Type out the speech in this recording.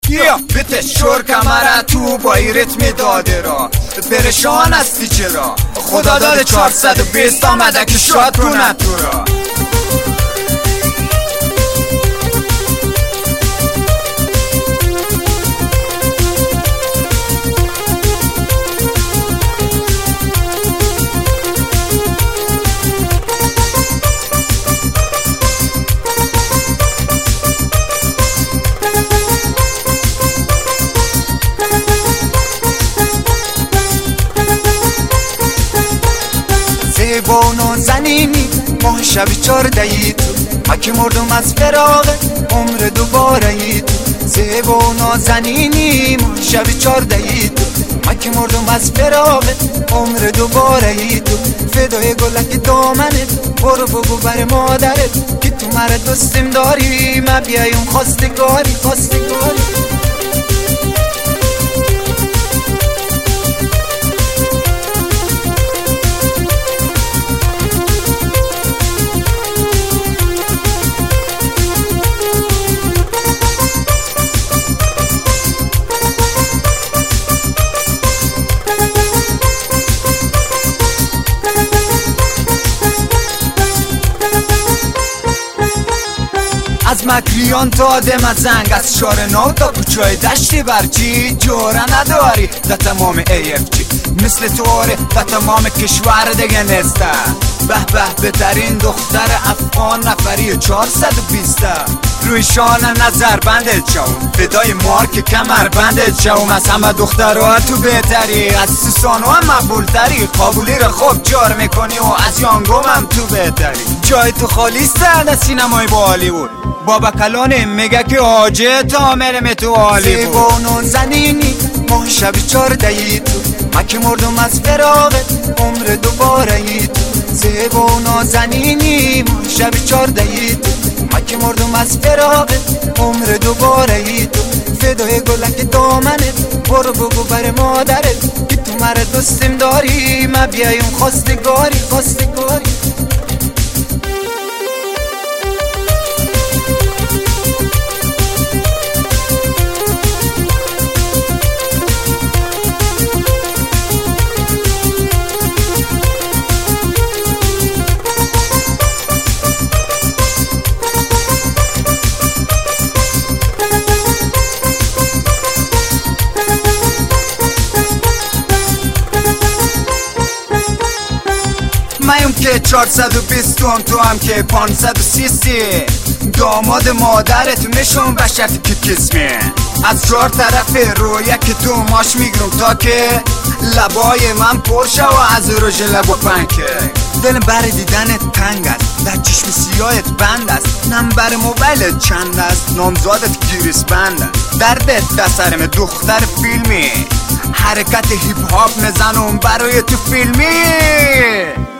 بیا بتش شور کمره تو با این ریتم داده را پرشان هستی چرا خدا داده 420 آمده که شاد کنه تو را زیبان و زنینی ماه شب 14 تو ما که مردم از فراق عمر دوباره ای تو زیبان و زنینی ماه شب 14 تو ما که مردم از فراق عمر دوباره ای تو فدای گلک دامنت برو بگو بر مادرت که تو مرا دوستم داری ما بیایم خواستگاری خواستگاری از مکریان تا آدم زنگ از شار نو تا کوچای دشتی برچی جوره نداری در تمام AFG مثل تو آره در تمام کشور دیگه نسته به به بهترین دختر افغان نفری 420 روی شان نظر بندت شوم فدای مارک کمر بندت شوم از همه دخترها تو بهتری از سوسانو هم مقبولتری قابلی رو خوب جار میکنی و از یانگوم هم تو بهتری جای تو خالیسته در سینمای با هالیوود بابا کلانه میگه که آجه تا مرم تو هالیوود زیبان و زنینی ماه شب 14 تو ما که مردم از فراقت عمر دوباره ای تو زیبان و زنینی ماه شب 14 تو ما که مردم از فراقت عمر دوباره ای تو فدای گلک دامنت برو بگو بر مادرت که تو مرا دوستم داری ما بیایم خواستگاری خواستگاری مایم که 420 تو هم که 530 داماد مادرت میشون به شرط که کسمی از 4 طرف رو یک تو ماش میگرم تا که لبای من پرشه و از روژ لب و پنکه دلم بر دیدنت تنگ است در چشم سیاهت بند است نمبر موبایلت چند است نامزادت گیریس بند است دردت در سرم دختر فیلمی حرکت هیپ هاپ میزنم برای تو فیلمی